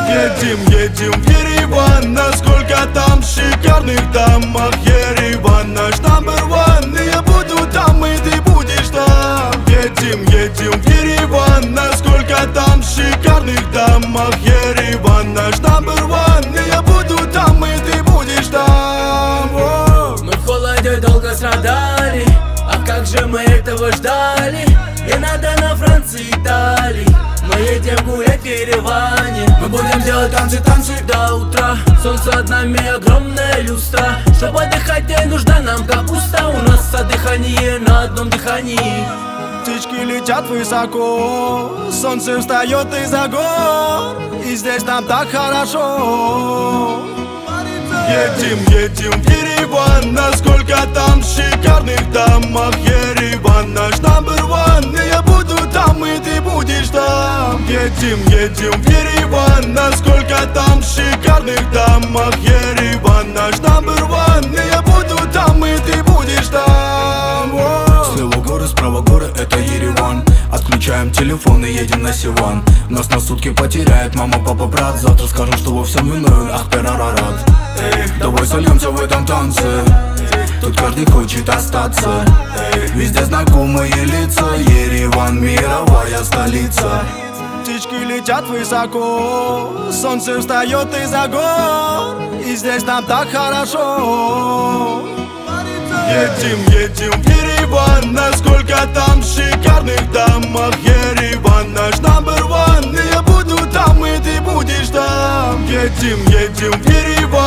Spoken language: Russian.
Едем в Ереван, насколько там шикарных домах. Ереван наш number one, и я буду там, и ты будешь там. Едем в Ереван, насколько там шикарных домах. Ереван наш number one, и я буду там, и ты будешь там. Мы в холоде долго страдали, а как же мы этого ждали? И надо на Франции, Италии. Мы едем гулять в Ереване. Мы будем делать танцы до утра. Солнце над нами огромная люстра. Чтобы отдыхать, не нужна нам капуста. У нас дыхание на одном дыхании. Птички летят высоко, солнце встает из-за гор, и здесь нам так хорошо. Едем в Ереван, насколько там шикарных домах. Ереван наш number one, и я буду там, и ты будешь там. Едем в Ереван, насколько там шикарных домах. Ереван наш number one, и я буду там, и ты будешь там. Слева горы, справа горы, это Ереван. Отключаем телефон и едем на Севан. Нас на сутки потеряет мама, папа, брат. Завтра скажем, что во всем виновен Ахперарарат. Давай сольемся в этом танце. Тут каждый хочет остаться. Везде знакомые лица. Ереван, мировая столица. Птички летят высоко, солнце встает из-за гор, и здесь нам так хорошо. Едем в Ереван, насколько там шикарных домах. Ереван наш number one, и я буду там, и ты будешь там. Едем в Ереван,